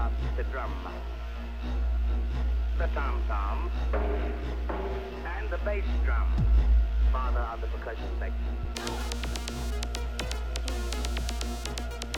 the drum, the tom-tom, and the bass drum. Father on the percussion section.